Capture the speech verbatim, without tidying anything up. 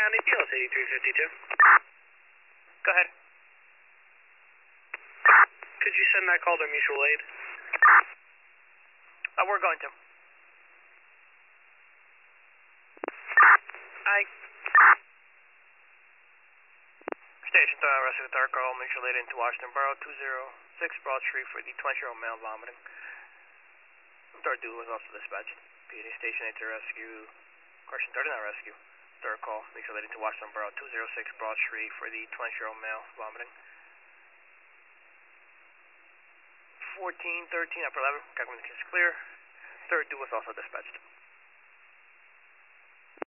County D L eighty-three fifty-two. Go ahead. Could you send that call to mutual aid? Uh, we're going to. I. Station three, rescue with third call, mutual aid into Washington Borough, two oh six Broad Street for the twenty-year-old male vomiting. Third dude was also dispatched. P D Station eight to rescue, correction, thirty-nine rescue. Third call, mutual aid into Washington Borough, two oh six Broad Street for the twenty-year-old male vomiting. fourteen thirteen, upper eleven, communication is clear. Third dude was also dispatched.